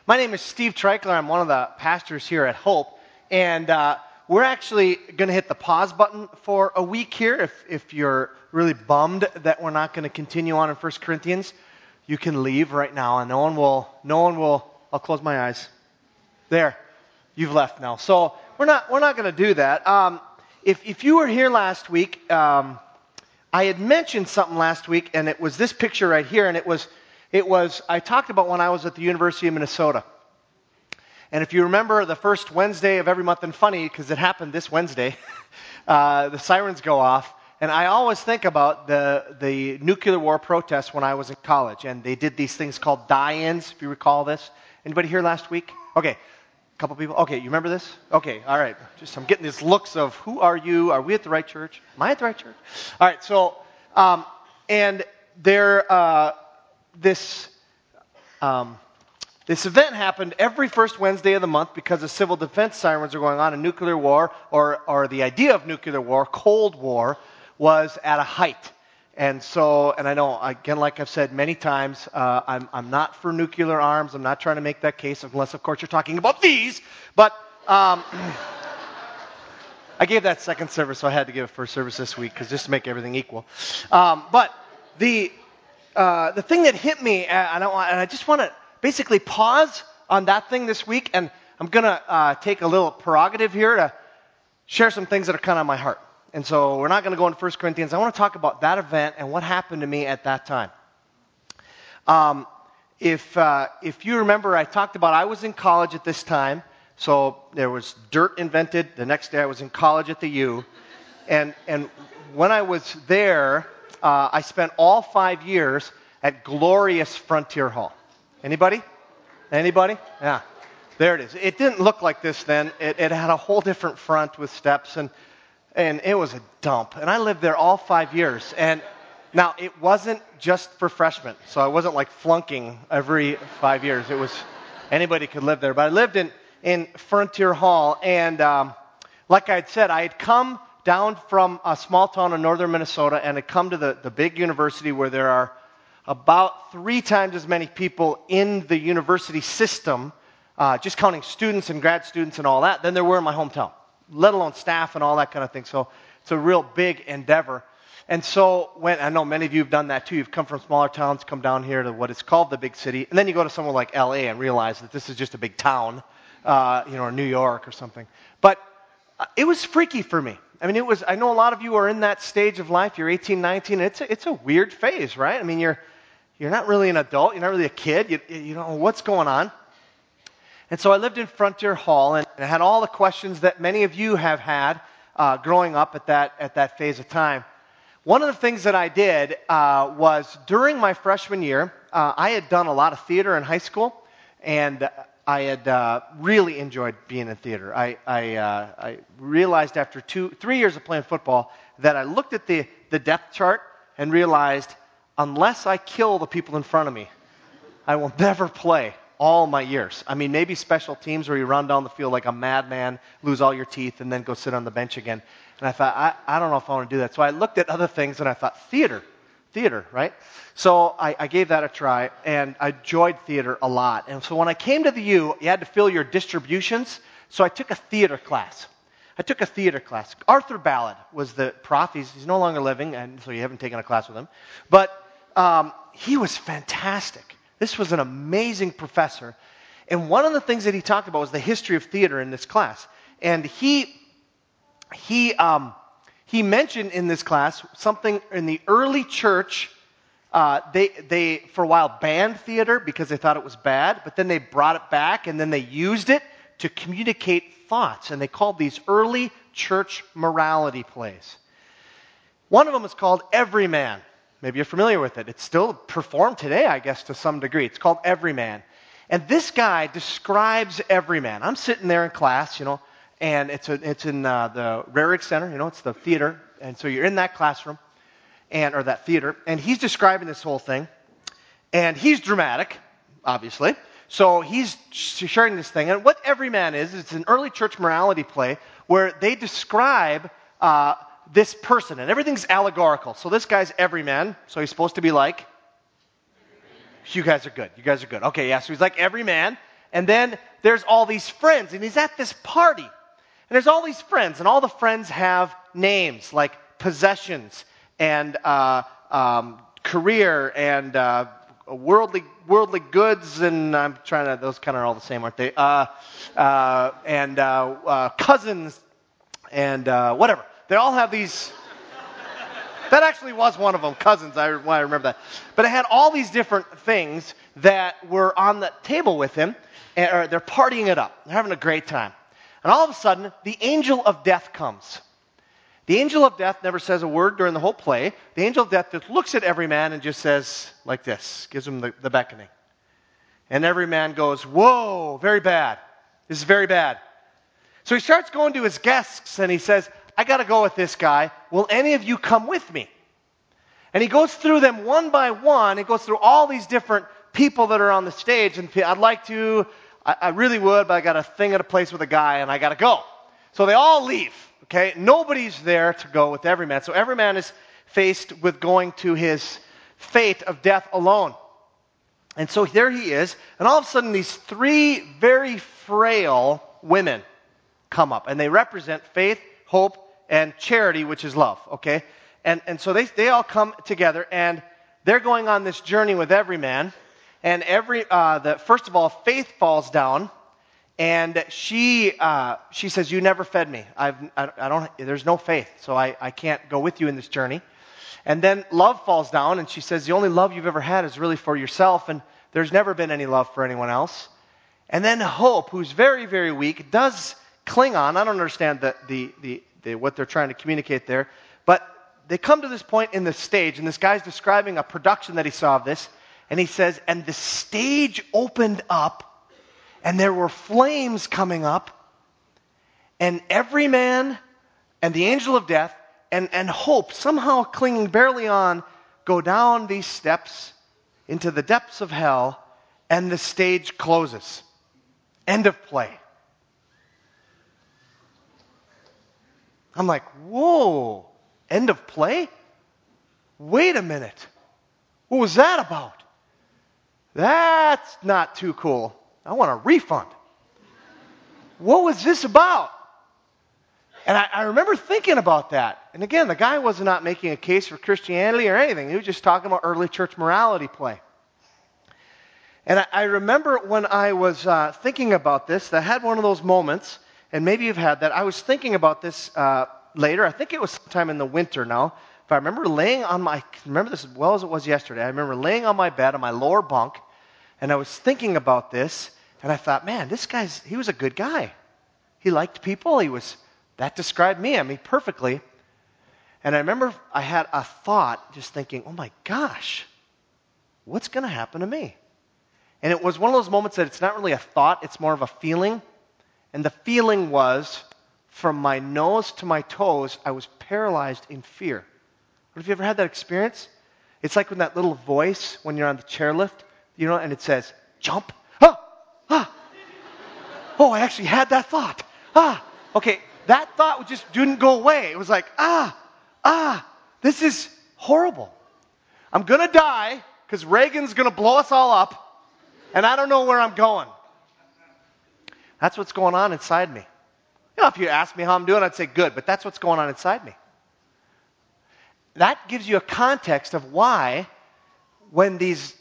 My name is Steve Treichler. I'm one of the pastors here at Hope, and we're actually going to hit the pause button for a week here. If you're really bummed that we're not going to continue on in 1 Corinthians, you can leave right now, and no one will. I'll close my eyes. There, you've left now. So we're not going to do that. If you were here last week, I had mentioned something last week, and it was this picture right here, and it was I talked about when I was at the University of Minnesota. And if you remember the first Wednesday of every month, and funny, because it happened this Wednesday, the sirens go off. And I always think about the nuclear war protests when I was in college. And they did these things called die-ins, if you recall this. Anybody here last week? Okay, a couple people. Okay, you remember this? Okay, all right. I'm getting these looks of, who are you? Are we at the right church? Am I at the right church? All right, so, and there, this event happened every first Wednesday of the month because the civil defense sirens are going on, and nuclear war, or the idea of nuclear war, Cold War, was at a height. And so, and I know, again, like I've said many times, I'm not for nuclear arms. I'm not trying to make that case, unless, of course, you're talking about these. But I gave that second service, so I had to give a first service this week, just to make everything equal. But the thing that hit me, and I just want to basically pause on that thing this week, and I'm going to take a little prerogative here to share some things that are kind of on my heart. And so we're not going to go into 1 Corinthians. I want to talk about that event and what happened to me at that time. If you remember, I talked about I was in college at this time, so there was dirt invented. The next day I was in college at the U, and when I was there, I spent all 5 years at glorious Frontier Hall. Anybody? Yeah. There it is. It didn't look like this then. It had a whole different front with steps, and it was a dump. And I lived there all 5 years. And now, it wasn't just for freshmen, so I wasn't like flunking every 5 years. It was anybody could live there. But I lived in Frontier Hall, and like I had said, I had come down from a small town in northern Minnesota and had come to the big university where there are about 3 times as many people in the university system, just counting students and grad students and all that, than there were in my hometown, let alone staff and all that kind of thing. So it's a real big endeavor. And so when I know many of you have done that too. You've come from smaller towns, come down here to what is called the big city, and then you go to somewhere like L.A. and realize that this is just a big town, or New York or something. But it was freaky for me. I mean, I know a lot of you are in that stage of life. You're 18, 19. It's a weird phase, right? I mean, you're not really an adult. You're not really a kid. You don't know what's going on. And so I lived in Frontier Hall, and I had all the questions that many of you have had growing up at that phase of time. One of the things that I did was during my freshman year, I had done a lot of theater in high school, and I had really enjoyed being in theater. I realized after 3 years of playing football that I looked at the depth chart and realized, unless I kill the people in front of me, I will never play all my years. I mean, maybe special teams where you run down the field like a madman, lose all your teeth, and then go sit on the bench again. And I thought, I don't know if I want to do that. So I looked at other things, and I thought, theater, right? So I gave that a try, and I enjoyed theater a lot. And so when I came to the U, you had to fill your distributions, so I took a theater class. Arthur Ballard was the prof. He's no longer living, and so you haven't taken a class with him. But he was fantastic. This was an amazing professor. And one of the things that he talked about was the history of theater in this class. And he mentioned in this class something in the early church. They for a while banned theater because they thought it was bad, but then they brought it back, and then they used it to communicate thoughts. And they called these early church morality plays. One of them is called Everyman. Maybe you're familiar with it. It's still performed today, I guess, to some degree. It's called Everyman. And this guy describes Everyman. I'm sitting there in class, and it's in the Rarick Center, it's the theater. And so you're in that classroom, or that theater, and he's describing this whole thing. And he's dramatic, obviously. So he's sharing this thing. And what Everyman is, it's an early church morality play where they describe this person, and everything's allegorical. So this guy's Everyman, so he's supposed to be like, you guys are good. Okay, yeah, so he's like Everyman, And then there's all these friends, and he's at this party. And there's all these friends, and all the friends have names like possessions and career and worldly goods, and I'm trying to, those kind of are all the same, aren't they? Cousins and whatever. They all have these. That actually was one of them, cousins. I remember that. But it had all these different things that were on the table with him, and they're partying it up. They're having a great time. And all of a sudden, the angel of death comes. The angel of death never says a word during the whole play. The angel of death just looks at every man and just says like this, gives him the beckoning. And every man goes, whoa, very bad. This is very bad. So he starts going to his guests and he says, I got to go with this guy. Will any of you come with me? And he goes through them one by one. He goes through all these different people that are on the stage. And I'd like to, I really would, but I got a thing at a place with a guy and I got to go. So they all leave. Okay, nobody's there to go with every man. So every man is faced with going to his fate of death alone. And so there he is, and all of a sudden these three very frail women come up, and they represent faith, hope, and charity, which is love, okay? And so they all come together, and they're going on this journey with every man, and first of all, Faith falls down. And she says, you never fed me. There's no faith, so I can't go with you in this journey. And then love falls down, and she says, the only love you've ever had is really for yourself, and there's never been any love for anyone else. And then hope, who's very, very weak, does cling on. I don't understand what they're trying to communicate there, but they come to this point in the stage, and this guy's describing a production that he saw of this, and he says, and the stage opened up, and there were flames coming up, and every man and the angel of death and hope, somehow clinging barely on, go down these steps into the depths of hell, and the stage closes. End of play. I'm like, whoa, end of play? Wait a minute. What was that about? That's not too cool. I want a refund. What was this about? And I remember thinking about that. And again, the guy was not making a case for Christianity or anything. He was just talking about early church morality play. And I remember when I was thinking about this, I had one of those moments, and maybe you've had that. I was thinking about this later. I think it was sometime in the winter now. If I remember remember this as well as it was yesterday. I remember laying on my bed on my lower bunk, and I was thinking about this. And I thought, man, he was a good guy. He liked people. That described me, perfectly. And I remember I had a thought just thinking, oh my gosh, what's going to happen to me? And it was one of those moments that it's not really a thought, it's more of a feeling. And the feeling was, from my nose to my toes, I was paralyzed in fear. Have you ever had that experience? It's like when that little voice, when you're on the chairlift, and it says, jump. Oh, I actually had that thought. Okay, that thought just didn't go away. It was like, this is horrible. I'm going to die because Reagan's going to blow us all up, and I don't know where I'm going. That's what's going on inside me. If you ask me how I'm doing, I'd say good, but that's what's going on inside me. That gives you a context of why when these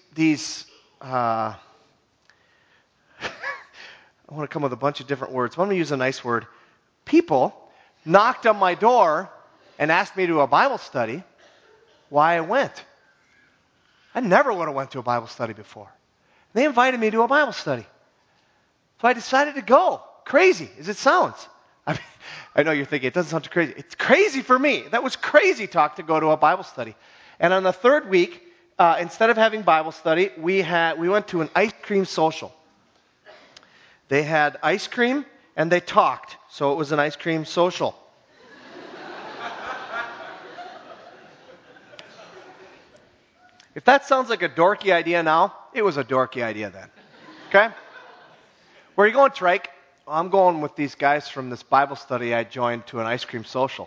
I want to come with a bunch of different words. I'm going to use a nice word. People knocked on my door and asked me to do a Bible study. Why I went. I never would have went to a Bible study before. They invited me to a Bible study. So I decided to go. Crazy as it sounds. I know you're thinking, it doesn't sound too crazy. It's crazy for me. That was crazy talk to go to a Bible study. And on the third week, instead of having Bible study, we went to an ice cream social. They had ice cream and they talked. So it was an ice cream social. If that sounds like a dorky idea now, it was a dorky idea then. Okay? Where are you going, Trike? I'm going with these guys from this Bible study I joined to an ice cream social.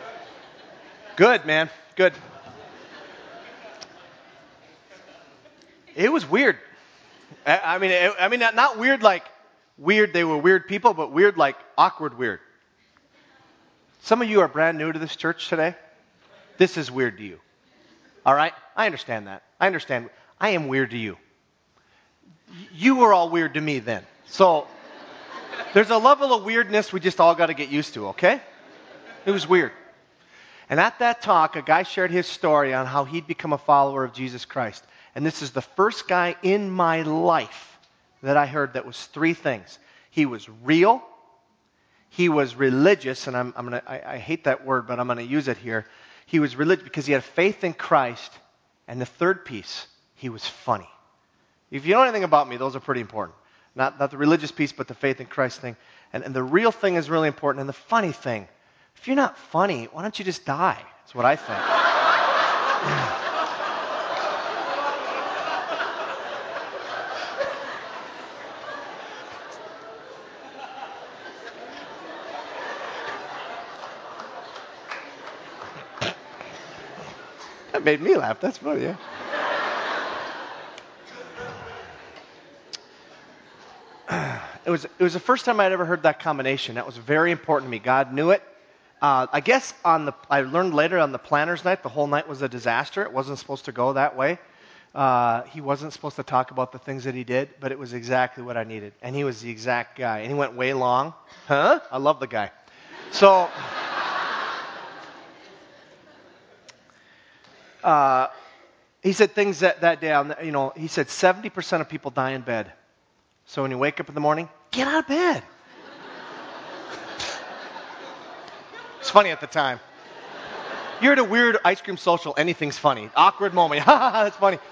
Good, man. Good. It was weird. I mean, not weird like weird, they were weird people, but weird like awkward weird. Some of you are brand new to this church today. This is weird to you. All right? I understand that. I understand. I am weird to you. You were all weird to me then. So there's a level of weirdness we just all got to get used to, okay? It was weird. And at that talk, a guy shared his story on how he'd become a follower of Jesus Christ. And this is the first guy in my life that I heard that was three things. He was real, he was religious, and I hate that word, but I'm going to use it here. He was religious because he had faith in Christ. And the third piece, he was funny. If you know anything about me, those are pretty important. Not the religious piece, but the faith in Christ thing. And the real thing is really important. And the funny thing, if you're not funny, why don't you just die? That's what I think. That made me laugh. That's funny, yeah. It was the first time I'd ever heard that combination. That was very important to me. God knew it. I guess I learned later on the planner's night, the whole night was a disaster. It wasn't supposed to go that way. He wasn't supposed to talk about the things that he did, but it was exactly what I needed. And he was the exact guy. And he went way long. Huh? I love the guy. So, he said things that day, he said 70% of people die in bed. So when you wake up in the morning, get out of bed. It's funny at the time. You're at a weird ice cream social, anything's funny. Awkward moment. Ha ha ha, that's funny.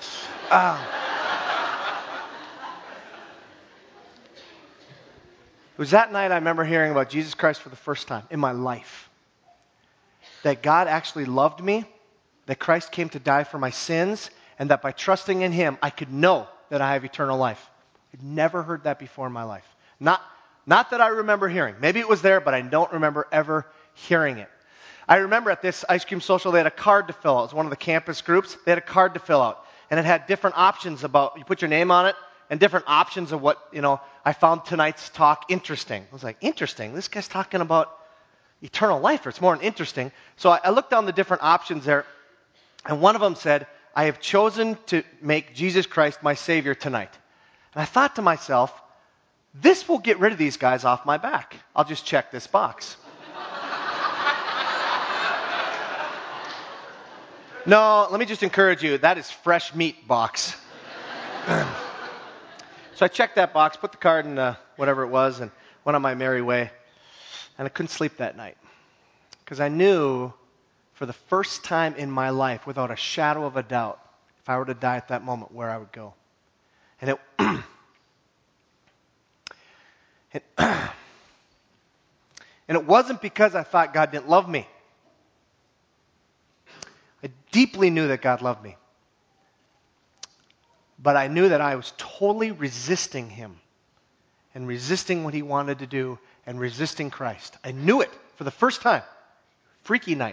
It was that night I remember hearing about Jesus Christ for the first time in my life. That God actually loved me, that Christ came to die for my sins, and that by trusting in Him, I could know that I have eternal life. I'd never heard that before in my life. Not that I remember hearing. Maybe it was there, but I don't remember ever hearing it. I remember at this ice cream social, they had a card to fill out. It was one of the campus groups. They had a card to fill out. And it had different options about, you put your name on it, and different options of what, I found tonight's talk interesting. I was like, interesting? This guy's talking about eternal life, or it's more than interesting. So I looked down the different options there, and one of them said, I have chosen to make Jesus Christ my Savior tonight. And I thought to myself, this will get rid of these guys off my back. I'll just check this box. No, let me just encourage you. That is fresh meat box. So I checked that box, put the card in whatever it was, and went on my merry way. And I couldn't sleep that night. Because I knew for the first time in my life, without a shadow of a doubt, if I were to die at that moment, where I would go. And it wasn't because I thought God didn't love me. I deeply knew that God loved me. But I knew that I was totally resisting Him and resisting what He wanted to do and resisting Christ. I knew it for the first time. Freaky night.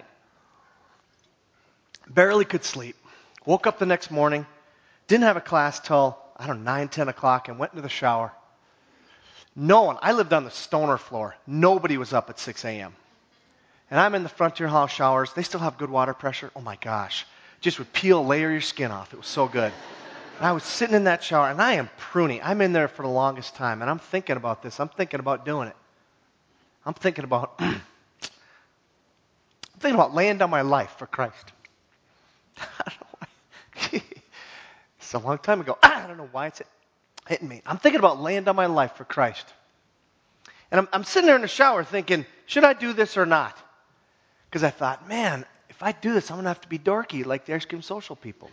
Barely could sleep. Woke up the next morning. Didn't have a class till, 9, 10 o'clock, and went into the shower. No one, I lived on the stoner floor. Nobody was up at 6 a.m. And I'm in the Frontier Hall showers. They still have good water pressure. Oh my gosh. Just would layer your skin off. It was so good. And I was sitting in that shower, and I am pruny. I'm in there for the longest time, and I'm thinking about this. I'm thinking about doing it. I'm thinking about laying down my life for Christ. I don't know why. It's a long time ago. I don't know why it's hitting me. I'm thinking about laying down my life for Christ. And I'm sitting there in the shower thinking, should I do this or not? Because I thought, man, if I do this, I'm going to have to be dorky like the ice cream social people.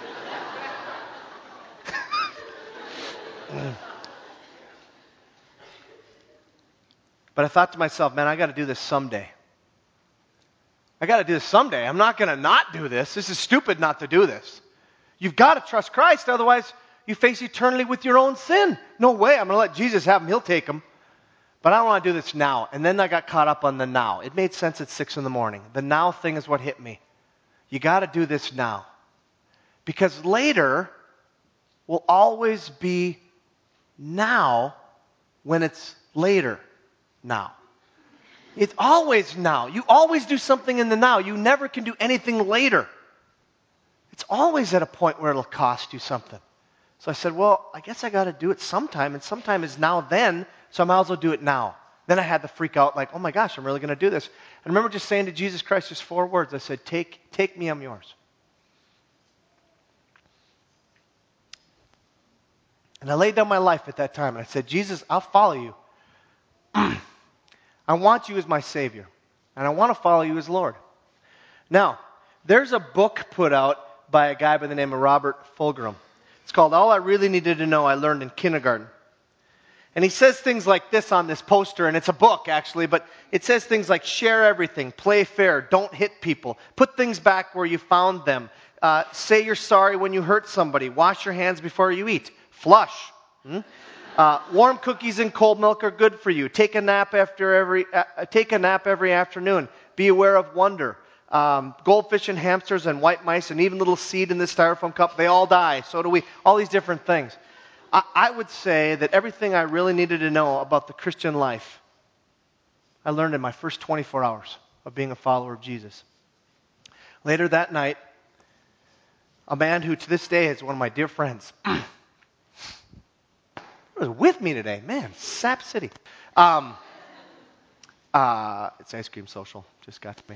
But I thought to myself, man, I got to do this someday. I got to do this someday. I'm not going to not do this. This is stupid not to do this. You've got to trust Christ, otherwise you face eternity with your own sin. No way. I'm going to let Jesus have them. He'll take them. But I don't want to do this now. And then I got caught up on the now. It made sense at 6 in the morning. The now thing is what hit me. You got to do this now. Because later, will always be now when it's later now. It's always now. You always do something in the now. You never can do anything later. It's always at a point where it'll cost you something. So I said, well, I guess I got to do it sometime, and sometime is now then, so I might as well do it now. Then I had to freak out like, oh my gosh, I'm really going to do this. And I remember just saying to Jesus Christ just 4 words. I said, take me, I'm yours. And I laid down my life at that time, and I said, Jesus, I'll follow you. I want you as my Savior, and I want to follow you as Lord. Now, there's a book put out by a guy by the name of Robert Fulghum. It's called All I Really Needed to Know I Learned in Kindergarten. And he says things like this on this poster, and it's a book actually, but it says things like share everything, play fair, don't hit people, put things back where you found them, say you're sorry when you hurt somebody, wash your hands before you eat, flush. Warm cookies and cold milk are good for you. Take a nap every afternoon. Be aware of wonder. Goldfish and hamsters and white mice and even little seed in this styrofoam cup, they all die. So do we. All these different things. I would say that everything I really needed to know about the Christian life, I learned in my first 24 hours of being a follower of Jesus. Later that night, a man who to this day is one of my dear friends was with me today. Man, Sap City. It's Ice Cream Social. Just got to me.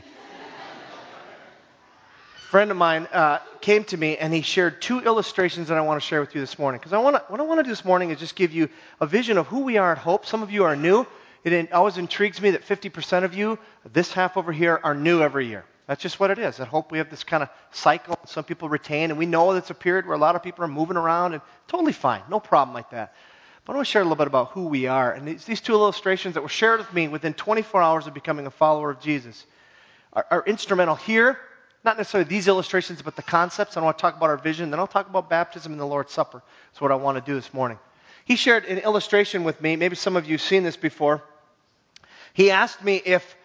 A friend of mine came to me and he shared 2 illustrations that I want to share with you this morning. Because what I want to do this morning is just give you a vision of who we are at Hope. Some of you are new. It always intrigues me that 50% of you, this half over here, are new every year. That's just what it is. At Hope we have this kind of cycle. Some people retain, and we know it's a period where a lot of people are moving around, and totally fine. No problem like that. But I want to share a little bit about who we are. And these 2 illustrations that were shared with me within 24 hours of becoming a follower of Jesus are instrumental here. Not necessarily these illustrations, but the concepts. I want to talk about our vision. Then I'll talk about baptism and the Lord's Supper. That's what I want to do this morning. He shared an illustration with me. Maybe some of you have seen this before. He asked me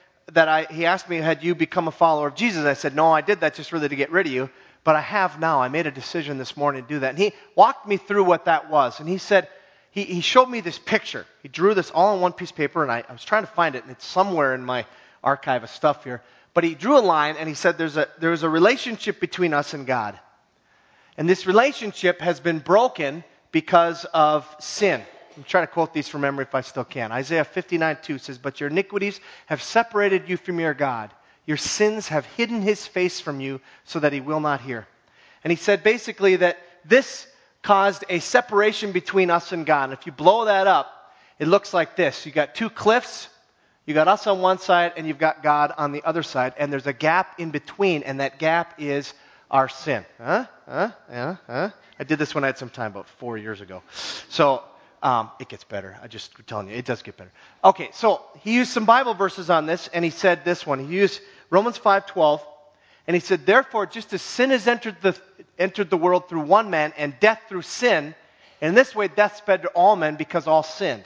had you become a follower of Jesus? I said, no, I did that just really to get rid of you. But I have now. I made a decision this morning to do that. And he walked me through what that was. And he said, he showed me this picture. He drew this all on one piece of paper, and I was trying to find it, and it's somewhere in my archive of stuff here. But he drew a line, and he said there's a relationship between us and God. And this relationship has been broken because of sin. I'm trying to quote these from memory if I still can. Isaiah 59:2 says, but your iniquities have separated you from your God. Your sins have hidden his face from you so that he will not hear. And he said basically that this caused a separation between us and God. And if you blow that up, it looks like this. You got 2 cliffs. You got us on one side, and you've got God on the other side. And there's a gap in between, and that gap is our sin. I did this when I had some time, about 4 years ago. So it gets better. I just telling you, it does get better. Okay, so he used some Bible verses on this, and he said this one. He used Romans 5:12, and he said, therefore, just as sin has entered the world through one man, and death through sin, and in this way death spread to all men because all sinned.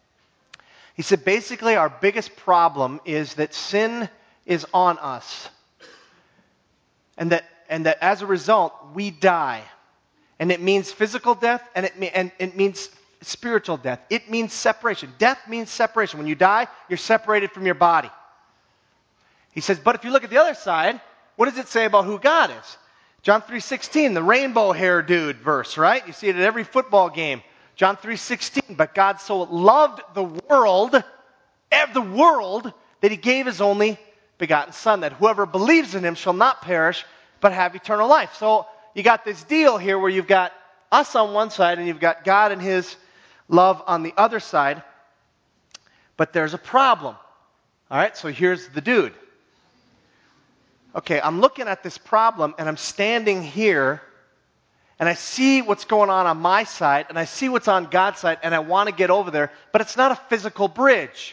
He said, basically, our biggest problem is that sin is on us. And that as a result, we die. And it means physical death, and it means spiritual death. It means separation. Death means separation. When you die, you're separated from your body. He says, but if you look at the other side, what does it say about who God is? John 3:16, the rainbow hair dude verse, right? You see it at every football game. John 3:16, but God so loved the world, that he gave his only begotten Son, that whoever believes in him shall not perish, but have eternal life. So you got this deal here where you've got us on one side, and you've got God and his love on the other side. But there's a problem. All right, so here's the dude. Okay, I'm looking at this problem, and I'm standing here, and I see what's going on my side, and I see what's on God's side, and I want to get over there, but it's not a physical bridge.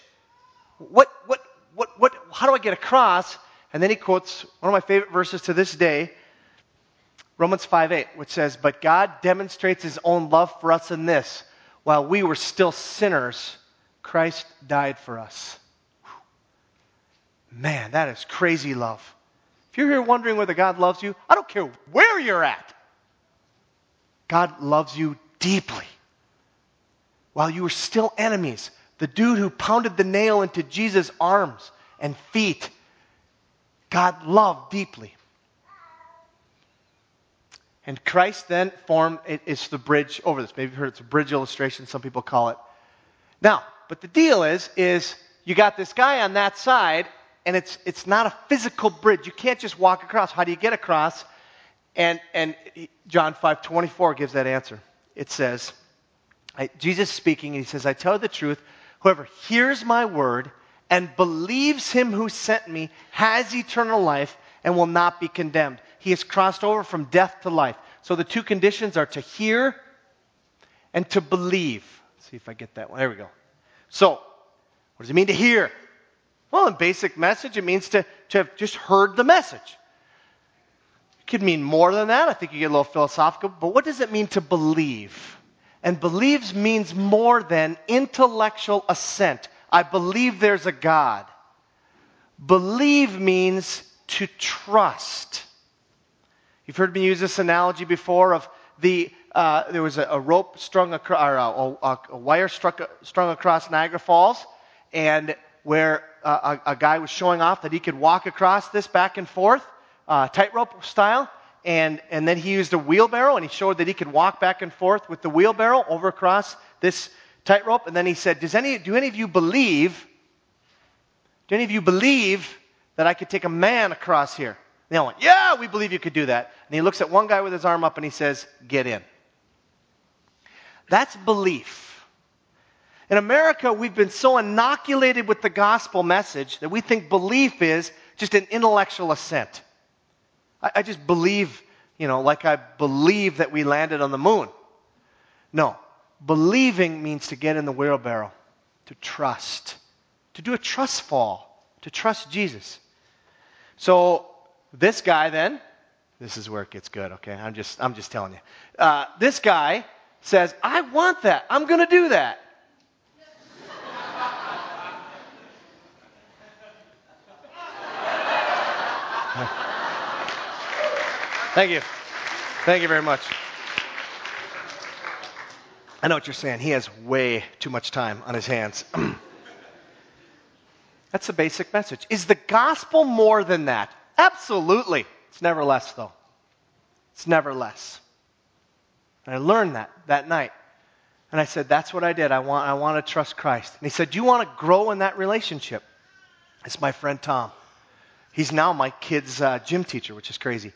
How do I get across? And then he quotes one of my favorite verses to this day, Romans 5:8, which says, but God demonstrates his own love for us in this, while we were still sinners, Christ died for us. Man, that is crazy love. If you're here wondering whether God loves you, I don't care where you're at. God loves you deeply. While you were still enemies, the dude who pounded the nail into Jesus' arms and feet, God loved deeply. And Christ then formed, it's the bridge over this. Maybe you've heard it's a bridge illustration, some people call it. Now, but the deal is you got this guy on that side, and it's not a physical bridge. You can't just walk across. How do you get across? And John 5:24 gives that answer. It says, Jesus speaking, he says, I tell you the truth, whoever hears my word and believes him who sent me has eternal life and will not be condemned. He has crossed over from death to life. So the two conditions are to hear and to believe. Let's see if I get that one. There we go. So, what does it mean to hear? Well, in basic message, it means to have just heard the message. It could mean more than that. I think you get a little philosophical. But what does it mean to believe? And believes means more than intellectual assent. I believe there's a God. Believe means to trust. You've heard me use this analogy before of there was a rope strung across, or a wire strung across Niagara Falls, and where a guy was showing off that he could walk across this back and forth, tightrope style, and then he used a wheelbarrow, and he showed that he could walk back and forth with the wheelbarrow over across this tightrope, and then he said, do any of you believe that I could take a man across here? And they all went, yeah, we believe you could do that. And he looks at one guy with his arm up and he says, get in. That's belief. In America, we've been so inoculated with the gospel message that we think belief is just an intellectual assent. I just believe, like I believe that we landed on the moon. No. Believing means to get in the wheelbarrow, to trust, to do a trust fall, to trust Jesus. So this guy then, this is where it gets good, okay? I'm just telling you. This guy says, I want that. I'm going to do that. Thank you. Thank you very much. I know what you're saying. He has way too much time on his hands. That's the basic message. Is the gospel more than that? Absolutely. It's never less, though. It's never less. And I learned that night. And I said, that's what I did. I want to trust Christ. And he said, do you want to grow in that relationship? It's my friend Tom. He's now my kid's gym teacher, which is crazy.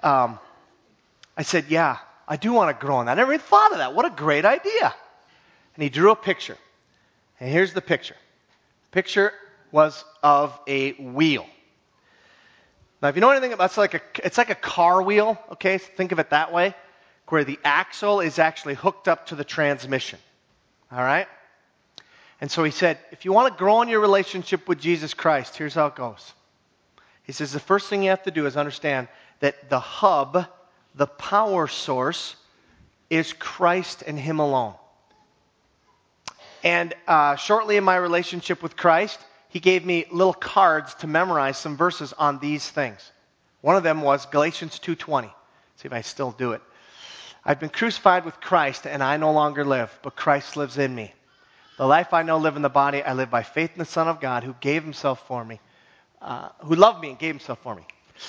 I said, yeah, I do want to grow in that. I never even thought of that. What a great idea. And he drew a picture. And here's the picture. Picture was of a wheel. Now, if you know anything about it's like a car wheel, okay? Think of it that way, where the axle is actually hooked up to the transmission. All right? And so he said, if you want to grow in your relationship with Jesus Christ, here's how it goes. He says the first thing you have to do is understand that the hub, the power source, is Christ and Him alone. And shortly in my relationship with Christ, He gave me little cards to memorize some verses on these things. One of them was Galatians 2:20. See if I still do it. I've been crucified with Christ, and I no longer live, but Christ lives in me. The life I now live in the body, I live by faith in the Son of God who gave Himself for me, who loved me and gave Himself for me.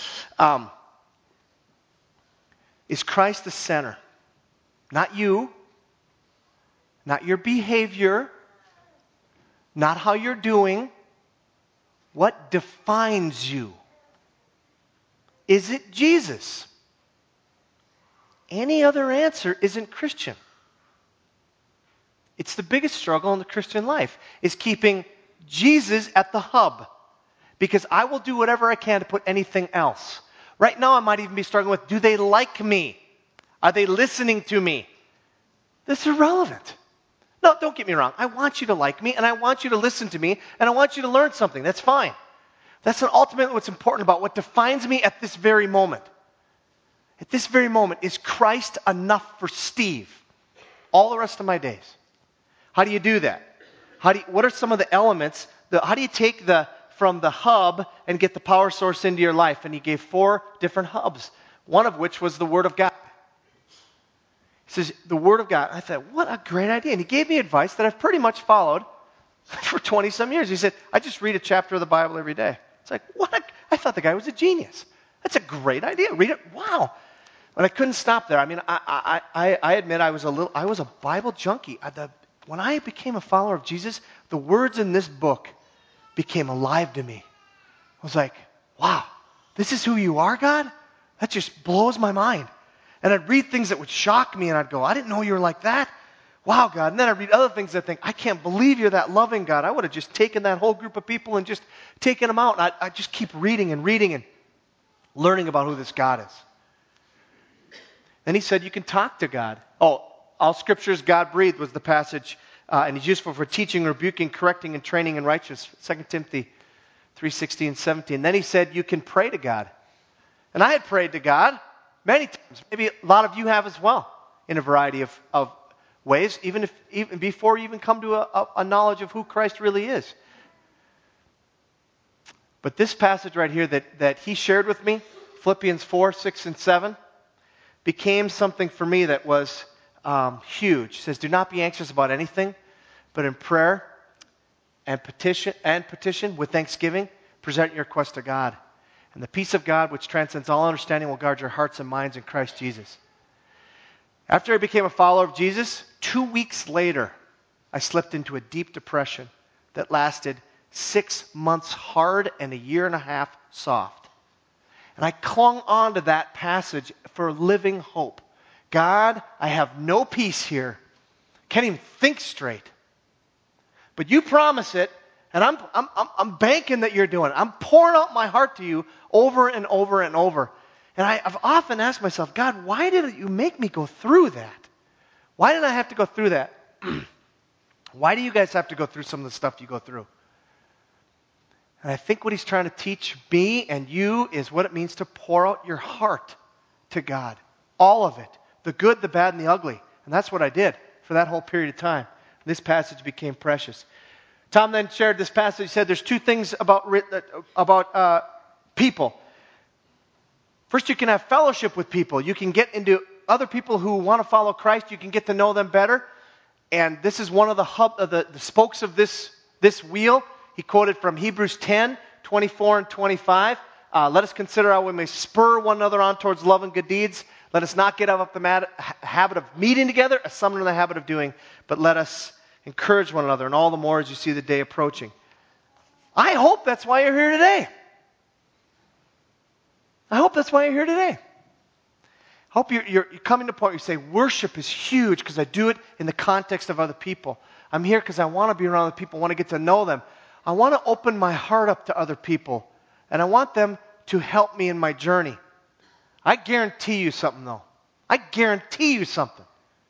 Is Christ the center? Not you, not your behavior, not how you're doing. What defines you? Is it Jesus? Any other answer isn't Christian. It's the biggest struggle in the Christian life, is keeping Jesus at the hub. Because I will do whatever I can to put anything else. Right now I might even be struggling with, do they like me? Are they listening to me? That's irrelevant. No, don't get me wrong. I want you to like me, and I want you to listen to me, and I want you to learn something. That's fine. That's not ultimately what's important about what defines me at this very moment. At this very moment, is Christ enough for Steve all the rest of my days? How do you do that? What are some of the elements? How do you take from the hub and get the power source into your life? And he gave 4 different hubs, one of which was the Word of God. He says, the Word of God. I thought, what a great idea. And he gave me advice that I've pretty much followed for 20-some years. He said, I just read a chapter of the Bible every day. It's like, I thought the guy was a genius. That's a great idea. Read it. Wow. But I couldn't stop there. I mean, I admit I was a Bible junkie. When I became a follower of Jesus, the words in this book became alive to me. I was like, wow, this is who you are, God? That just blows my mind. And I'd read things that would shock me, and I'd go, I didn't know you were like that. Wow, God. And then I'd read other things that I think, I can't believe you're that loving, God. I would have just taken that whole group of people and just taken them out. And I'd just keep reading and learning about who this God is. Then he said, you can talk to God. Oh, all scriptures God-breathed was the passage, and he's useful for teaching, rebuking, correcting, and training in righteousness. 2 Timothy 3:16, 17. Then he said, you can pray to God. And I had prayed to God many times. Maybe a lot of you have as well, in a variety of ways, even before you even come to a knowledge of who Christ really is. But this passage right here that he shared with me, Philippians 4, 6, and 7, became something for me that was huge. It says, do not be anxious about anything, but in prayer and petition with thanksgiving, present your request to God. And the peace of God, which transcends all understanding, will guard your hearts and minds in Christ Jesus. After I became a follower of Jesus, 2 weeks later, I slipped into a deep depression that lasted 6 months hard and a year and a half soft. And I clung on to that passage for living hope. God, I have no peace here. Can't even think straight. But you promise it, and I'm banking that you're doing it. I'm pouring out my heart to you over and over and over. And I've often asked myself, God, why did you make me go through that? Why did I have to go through that? Why do you guys have to go through some of the stuff you go through? And I think what he's trying to teach me and you is what it means to pour out your heart to God. All of it. The good, the bad, and the ugly. And that's what I did for that whole period of time. This passage became precious. Tom then shared this passage. He said there's two things about people. First, you can have fellowship with people. You can get into other people who want to follow Christ. You can get to know them better. And this is one of the spokes of this wheel. He quoted from Hebrews 10, 24 and 25. Let us consider how we may spur one another on towards love and good deeds. Let us not get up the habit of meeting together, as some are in the habit of doing, but let us encourage one another, and all the more as you see the day approaching. I hope that's why you're here today. I hope that's why you're here today. I hope you're coming to a point where you say, worship is huge because I do it in the context of other people. I'm here because I want to be around other people, I want to get to know them. I want to open my heart up to other people, and I want them to help me in my journey. I guarantee you something, though. I guarantee you something.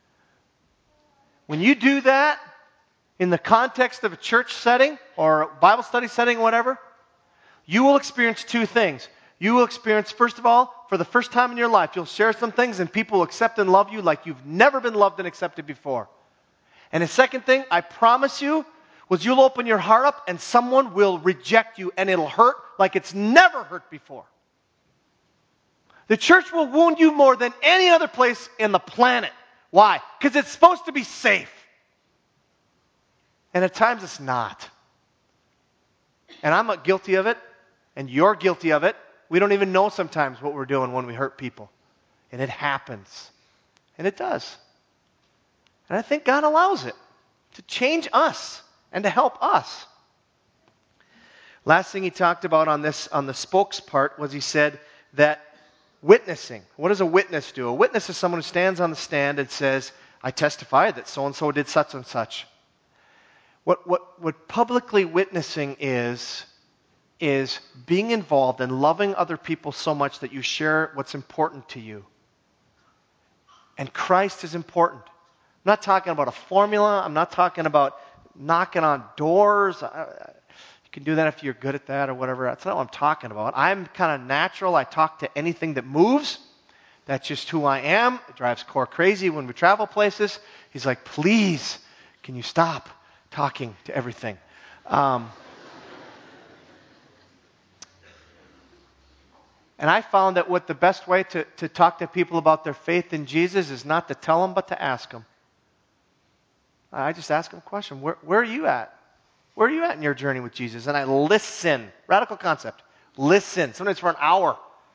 When you do that in the context of a church setting or a Bible study setting or whatever, you will experience two things. You will experience, first of all, for the first time in your life, you'll share some things and people will accept and love you like you've never been loved and accepted before. And the second thing, I promise you, was you'll open your heart up and someone will reject you and it'll hurt like it's never hurt before. The church will wound you more than any other place in the planet. Why? Because it's supposed to be safe. And at times it's not. And I'm guilty of it, and you're guilty of it. We don't even know sometimes what we're doing when we hurt people. And it happens. And it does. And I think God allows it to change us and to help us. Last thing he talked about on the spokes part was he said that witnessing. What does a witness do? A witness is someone who stands on the stand and says, I testify that so-and-so did such and such. What publicly witnessing is being involved and loving other people so much that you share what's important to you. And Christ is important. I'm not talking about a formula. I'm not talking about knocking on doors. You can do that if you're good at that or whatever. That's not what I'm talking about. I'm kind of natural. I talk to anything that moves. That's just who I am. It drives Core crazy when we travel places. He's like, please, can you stop talking to everything? And And I found that what the best way to talk to people about their faith in Jesus is not to tell them, but to ask them. I just ask them a question. Where are you at? Where are you at in your journey with Jesus? And I listen. Radical concept. Listen. Sometimes for an hour.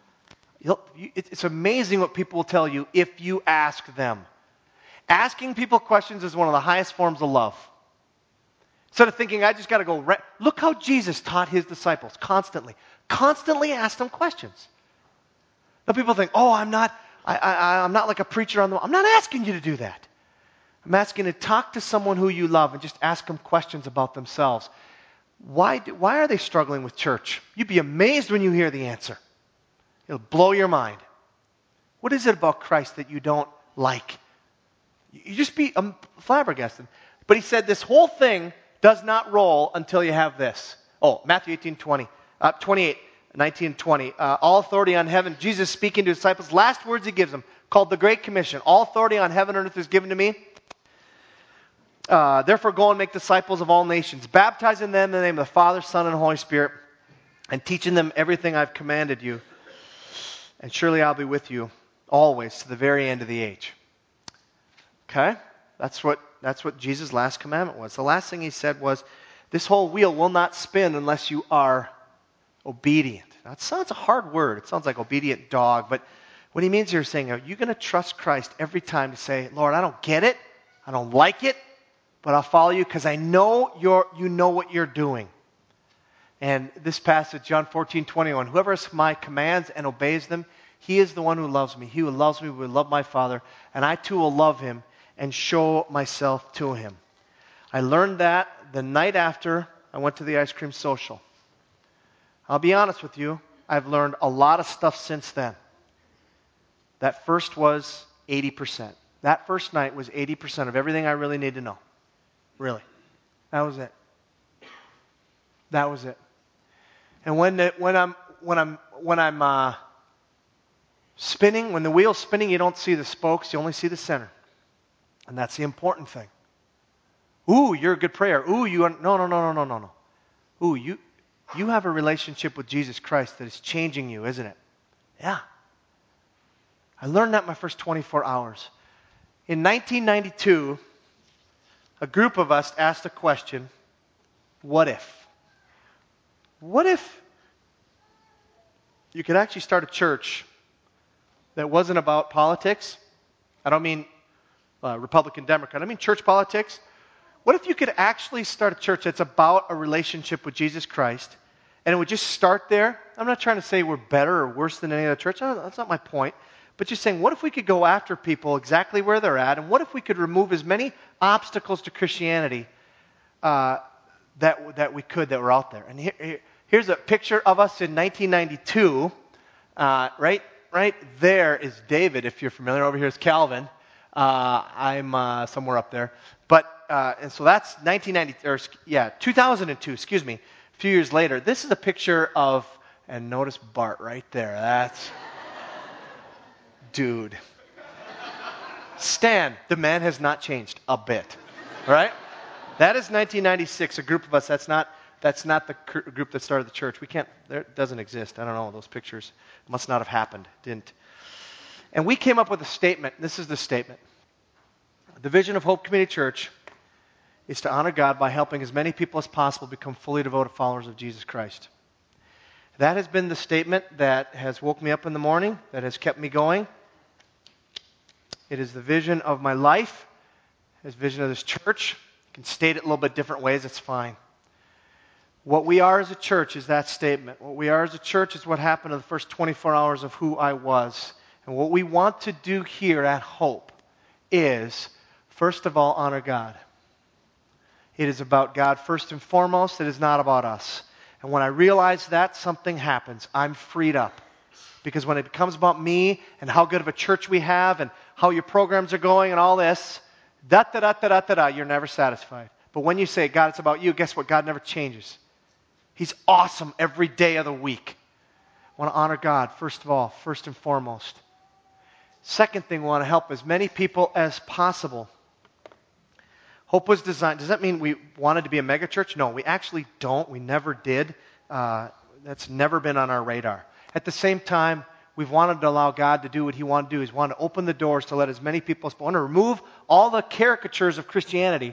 It's amazing what people will tell you if you ask them. Asking people questions is one of the highest forms of love. Instead of thinking, I just got to go, look how Jesus taught his disciples constantly. Constantly ask them questions. Now people think, oh, I'm not like a preacher on the wall. I'm not asking you to do that. I'm asking you to talk to someone who you love and just ask them questions about themselves. Why are they struggling with church? You'd be amazed when you hear the answer. It'll blow your mind. What is it about Christ that you don't like? You just be flabbergasted. But he said this whole thing does not roll until you have this. Oh, Matthew 28, 19 and 20. All authority on heaven. Jesus speaking to his disciples. Last words he gives them, called the Great Commission. All authority on heaven and earth is given to me. Therefore go and make disciples of all nations, baptizing them in the name of the Father, Son, and Holy Spirit, and teaching them everything I've commanded you. And surely I'll be with you always to the very end of the age. Okay? That's what Jesus' last commandment was. The last thing he said was, this whole wheel will not spin unless you are obedient. Now, it sounds a hard word. It sounds like obedient dog. But what he means here is saying, are you going to trust Christ every time to say, Lord, I don't get it. I don't like it. But I'll follow you because I know you know what you're doing. And this passage, John 14:21, whoever has my commands and obeys them, he is the one who loves me. He who loves me will love my Father, and I too will love him and show myself to him. I learned that the night after I went to the ice cream social. I'll be honest with you, I've learned a lot of stuff since then. That first was 80%. That first night was 80% of everything I really need to know. Really. That was it. That was it. And when I'm spinning, when the wheel's spinning, you don't see the spokes, you only see the center. And that's the important thing. Ooh, you're a good prayer. Ooh, no. Ooh, you have a relationship with Jesus Christ that is changing you, isn't it? Yeah. I learned that my first 24 hours. In 1992, a group of us asked a question, what if? What if you could actually start a church that wasn't about politics? I don't mean Republican, Democrat. I mean church politics. What if you could actually start a church that's about a relationship with Jesus Christ, and it would just start there? I'm not trying to say we're better or worse than any other church. No, that's not my point. But just saying, what if we could go after people exactly where they're at, and what if we could remove as many obstacles to Christianity that we could that were out there? And here's a picture of us in 1992. Right there is David, if you're familiar. Over here is Calvin. I'm somewhere up there. But and so that's 2002. Excuse me. A few years later, this is a picture of, and notice Bart right there. That's dude. Stan, the man has not changed a bit. Right? That is 1996. A group of us. That's not the group that started the church. It doesn't exist. I don't know. Those pictures must not have happened. Didn't. And we came up with a statement. This is the statement. The vision of Hope Community Church is to honor God by helping as many people as possible become fully devoted followers of Jesus Christ. That has been the statement that has woke me up in the morning, that has kept me going. It is the vision of my life. It's the vision of this church. You can state it a little bit different ways. It's fine. What we are as a church is that statement. What we are as a church is what happened in the first 24 hours of who I was. And what we want to do here at Hope is, first of all, honor God. It is about God first and foremost. It is not about us. And when I realize that, something happens. I'm freed up. Because when it becomes about me and how good of a church we have and how your programs are going and all this, you're never satisfied. But when you say, God, it's about you, guess what? God never changes. He's awesome every day of the week. I want to honor God, first of all, first and foremost. Second thing, we want to help as many people as possible. Hope was designed. Does that mean we wanted to be a megachurch? No, we actually don't. We never did. That's never been on our radar. At the same time, we've wanted to allow God to do what he wanted to do. He's wanted to open the doors to let as many people as possible. I want to remove all the caricatures of Christianity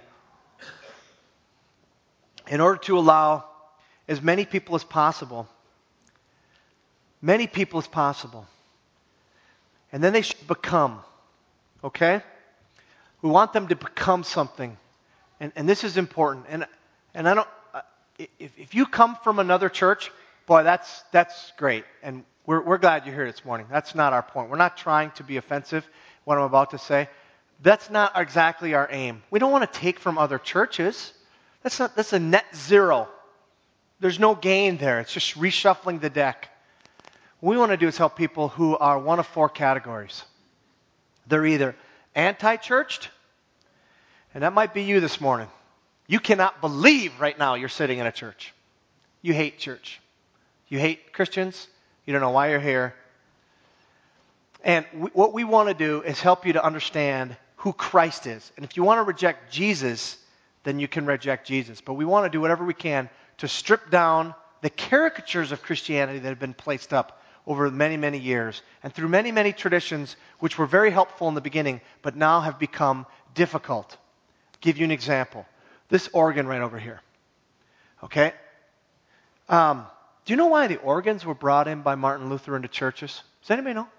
in order to allow as many people as possible. Many people as possible. And then they should become. Okay? We want them to become something. And this is important. And I don't, if you come from another church, boy, that's great. And we're glad you're here this morning. That's not our point. We're not trying to be offensive, what I'm about to say. That's not exactly our aim. We don't want to take from other churches. That's a net zero. There's no gain there. It's just reshuffling the deck. What we want to do is help people who are one of four categories. They're either anti-churched, and that might be you this morning. You cannot believe right now you're sitting in a church. You hate church. You hate Christians. You don't know why you're here. And what we want to do is help you to understand who Christ is. And if you want to reject Jesus, then you can reject Jesus. But we want to do whatever we can to strip down the caricatures of Christianity that have been placed up over many, many years and through many, many traditions which were very helpful in the beginning but now have become difficult. I'll give you an example. This organ right over here. Okay? Do you know why the organs were brought in by Martin Luther into churches? Does anybody know?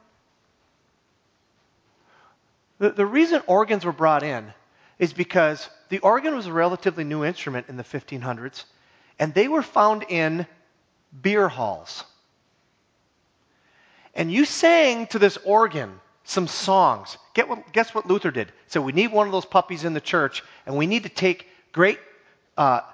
The reason organs were brought in is because the organ was a relatively new instrument in the 1500s, and they were found in beer halls. And you sang to this organ some songs. Guess what Luther did? He said, we need one of those puppies in the church, and we need to take great the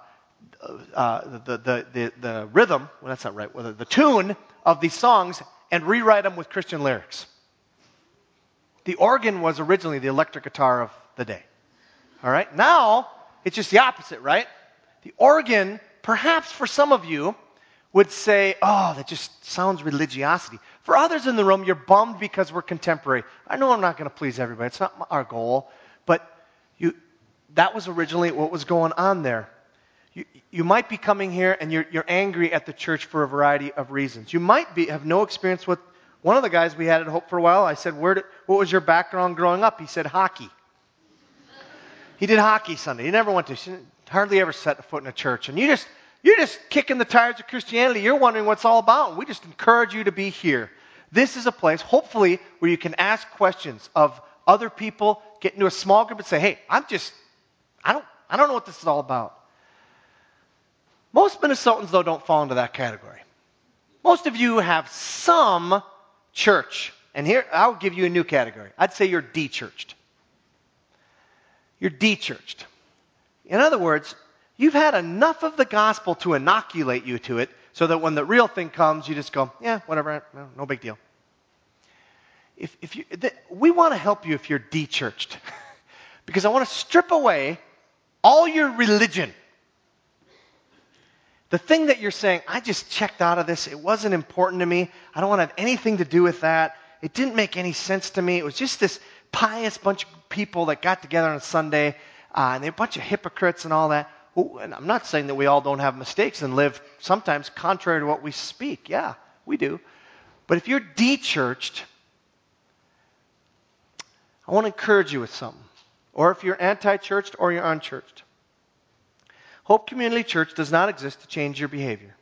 rhythm, well, that's not right, the tune of these songs and rewrite them with Christian lyrics. The organ was originally the electric guitar of the day. All right? Now, it's just the opposite, right? The organ, perhaps for some of you, would say, oh, that just sounds religiosity. For others in the room, you're bummed because we're contemporary. I know I'm not going to please everybody. It's not our goal. But that was originally what was going on there. You might be coming here and you're angry at the church for a variety of reasons. You might have no experience with one of the guys we had at Hope for a while. I said, what was your background growing up? He said, hockey. He did hockey Sunday. He never went to, hardly ever set a foot in a church. And you're just kicking the tires of Christianity. You're wondering what it's all about. We just encourage you to be here. This is a place, hopefully, where you can ask questions of other people, get into a small group and say, hey, I don't know what this is all about. Most Minnesotans, though, don't fall into that category. Most of you have some church. And here, I'll give you a new category. I'd say you're de-churched. You're de-churched. In other words, you've had enough of the gospel to inoculate you to it so that when the real thing comes, you just go, yeah, whatever, no big deal. We want to help you if you're de-churched. Because I want to strip away all your religion. The thing that you're saying, I just checked out of this. It wasn't important to me. I don't want to have anything to do with that. It didn't make any sense to me. It was just this pious bunch of people that got together on a Sunday, and they're a bunch of hypocrites and all that. And I'm not saying that we all don't have mistakes and live sometimes contrary to what we speak. Yeah, we do. But if you're de-churched, I want to encourage you with something. Or if you're anti-churched or you're unchurched. Hope Community Church does not exist to change your behavior.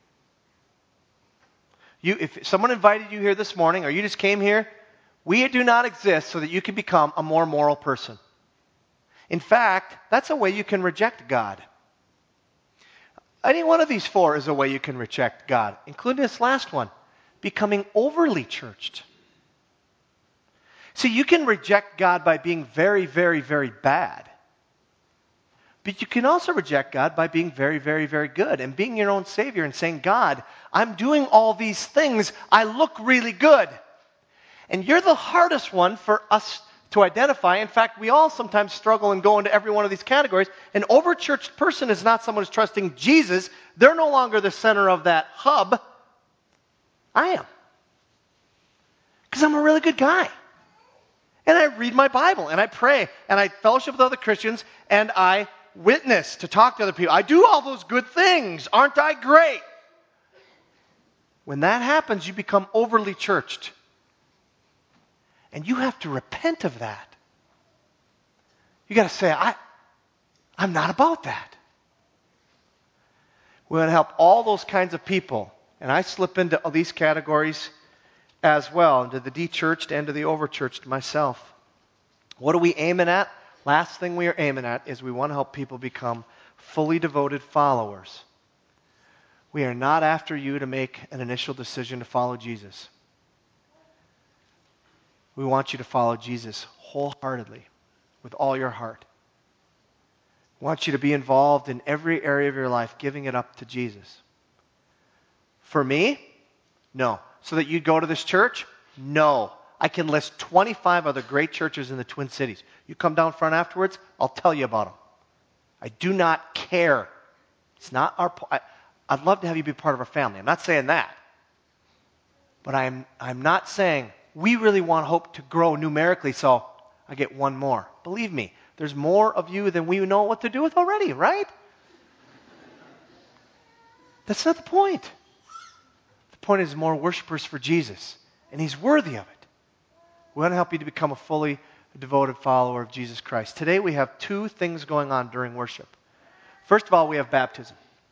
If someone invited you here this morning or you just came here, we do not exist so that you can become a more moral person. In fact, that's a way you can reject God. Any one of these four is a way you can reject God, including this last one, becoming overly churched. See, you can reject God by being very, very, very bad. But you can also reject God by being very, very, very good and being your own Savior and saying, God, I'm doing all these things. I look really good. And you're the hardest one for us to identify. In fact, we all sometimes struggle and go into every one of these categories. An over-churched person is not someone who's trusting Jesus. They're no longer the center of that hub. I am. Because I'm a really good guy. And I read my Bible, and I pray, and I fellowship with other Christians, and I witness to talk to other people. I do all those good things. Aren't I great? When that happens, you become overly churched. And you have to repent of that. You got to say, I'm not about that. We want to help all those kinds of people. And I slip into these categories as well, into the de-churched and to the over-churched myself. What are we aiming at? Last thing we are aiming at is we want to help people become fully devoted followers. We are not after you to make an initial decision to follow Jesus. We want you to follow Jesus wholeheartedly, with all your heart. We want you to be involved in every area of your life, giving it up to Jesus. For me? No. So that you'd go to this church? No. I can list 25 other great churches in the Twin Cities. You come down front afterwards, I'll tell you about them. I do not care. It's not our... I'd love to have you be part of our family. I'm not saying that. But I'm not saying we really want Hope to grow numerically, so I get one more. Believe me, there's more of you than we know what to do with already, right? That's not the point. The point is more worshipers for Jesus, and He's worthy of it. We want to help you to become a fully devoted follower of Jesus Christ. Today we have two things going on during worship. First of all, we have baptism.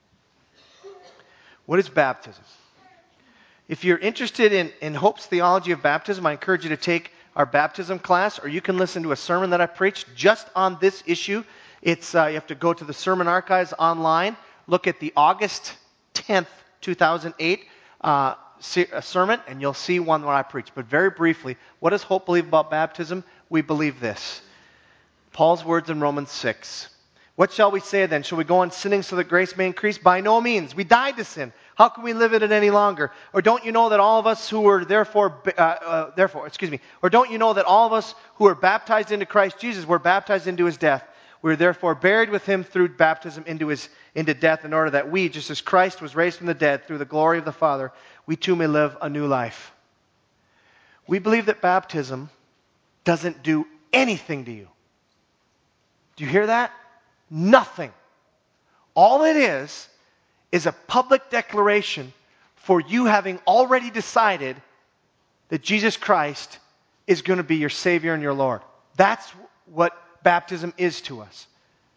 What is baptism? If you're interested in Hope's theology of baptism, I encourage you to take our baptism class, or you can listen to a sermon that I preached just on this issue. It's you have to go to the sermon archives online, look at the August 10th, 2008 sermon, and you'll see one where I preached. But very briefly, what does Hope believe about baptism? We believe this. Paul's words in Romans 6. What shall we say then? Shall we go on sinning so that grace may increase? By no means. We died to sin. How can we live in it any longer? Or don't you know that all of us who were or don't you know that all of us who were baptized into Christ Jesus were baptized into His death? We were therefore buried with Him through baptism into death, in order that we, just as Christ was raised from the dead through the glory of the Father, we too may live a new life. We believe that baptism doesn't do anything to you. Do you hear that? Nothing. All it is a public declaration for you having already decided that Jesus Christ is going to be your Savior and your Lord. That's what baptism is to us.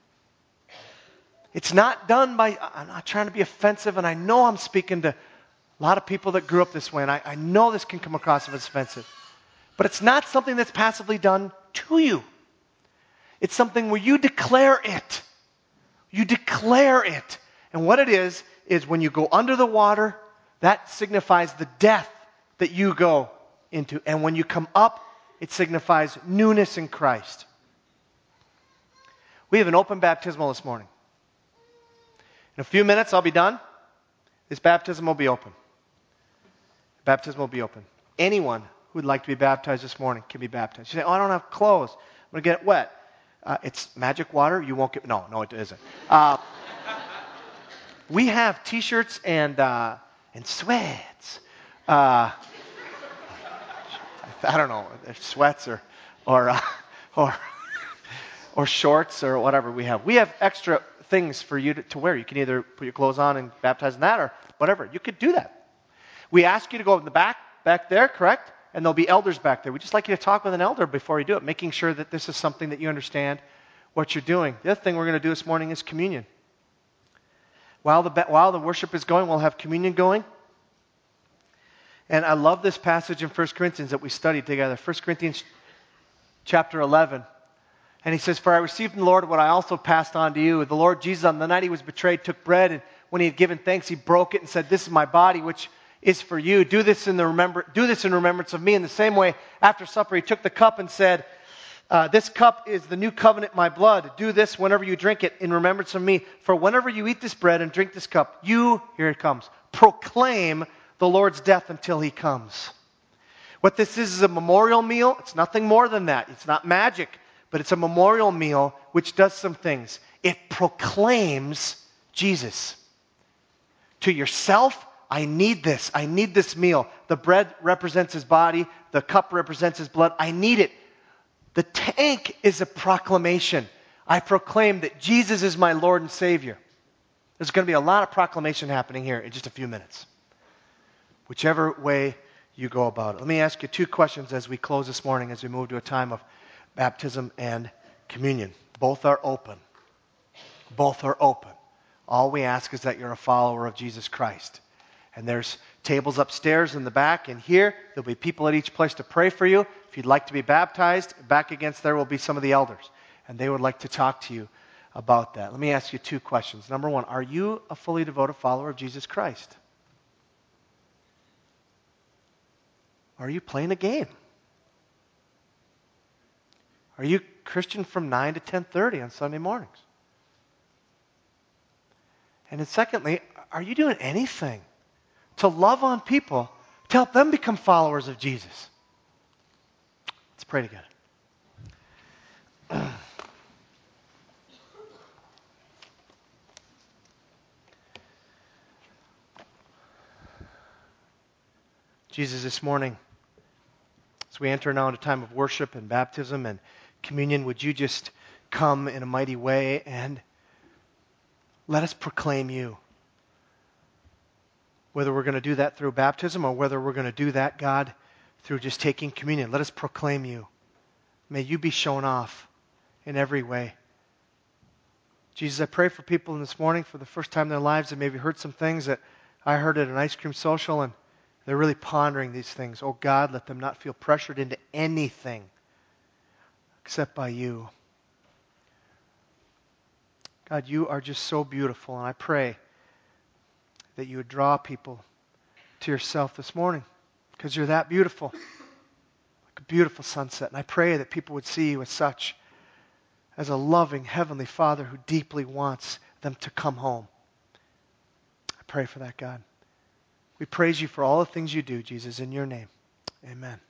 It's not done by, I'm not trying to be offensive, and I know I'm speaking to a lot of people that grew up this way, and I know this can come across as offensive. But it's not something that's passively done to you. It's something where you declare it. You declare it. And what it is when you go under the water, that signifies the death that you go into. And when you come up, it signifies newness in Christ. We have an open baptismal this morning. In a few minutes, I'll be done. This baptism will be open. Baptism will be open. Anyone who would like to be baptized this morning can be baptized. You say, I don't have clothes. I'm going to get it wet. It's magic water. You won't get... No, it isn't. We have T-shirts and sweats. I don't know, sweats or shorts or whatever we have. We have extra things for you to wear. You can either put your clothes on and baptize in that or whatever. You could do that. We ask you to go in the back there, correct? And there'll be elders back there. We'd just like you to talk with an elder before you do it, making sure that this is something that you understand what you're doing. The other thing we're going to do this morning is communion. While the worship is going, we'll have communion going. And I love this passage in 1 Corinthians that we studied together. 1 Corinthians chapter 11. And he says, For I received from the Lord what I also passed on to you. The Lord Jesus, on the night He was betrayed, took bread, and when He had given thanks, He broke it and said, This is my body, which is for you. Do this in remembrance of me. In the same way, after supper, He took the cup and said, This cup is the new covenant in my blood. Do this whenever you drink it in remembrance of me. For whenever you eat this bread and drink this cup, you, here it comes, proclaim the Lord's death until He comes. What this is a memorial meal. It's nothing more than that. It's not magic, but it's a memorial meal which does some things. It proclaims Jesus. To yourself, I need this. I need this meal. The bread represents His body. The cup represents His blood. I need it. The tank is a proclamation. I proclaim that Jesus is my Lord and Savior. There's going to be a lot of proclamation happening here in just a few minutes. whichever way you go about it. Let me ask you two questions as we close this morning, as we move to a time of baptism and communion. Both are open. Both are open. All we ask is that you're a follower of Jesus Christ. And there's tables upstairs in the back and here. There'll be people at each place to pray for you. If you'd like to be baptized, back against there will be some of the elders. And they would like to talk to you about that. Let me ask you two questions. Number one, are you a fully devoted follower of Jesus Christ? Are you playing a game? Are you Christian from 9 to 10:30 on Sunday mornings? And then secondly, are you doing anything to love on people, to help them become followers of Jesus? Let's pray together. Jesus, this morning, as we enter now into a time of worship and baptism and communion, would you just come in a mighty way and let us proclaim you. Whether we're going to do that through baptism or whether we're going to do that, God, through just taking communion, let us proclaim you. May you be shown off in every way. Jesus, I pray for people in this morning for the first time in their lives that maybe heard some things that I heard at an ice cream social and they're really pondering these things. Oh God, let them not feel pressured into anything except by you. God, you are just so beautiful, and I pray that you would draw people to yourself this morning because you're that beautiful, like a beautiful sunset. And I pray that people would see you as such, as a loving Heavenly Father who deeply wants them to come home. I pray for that, God. We praise you for all the things you do, Jesus, in your name. Amen.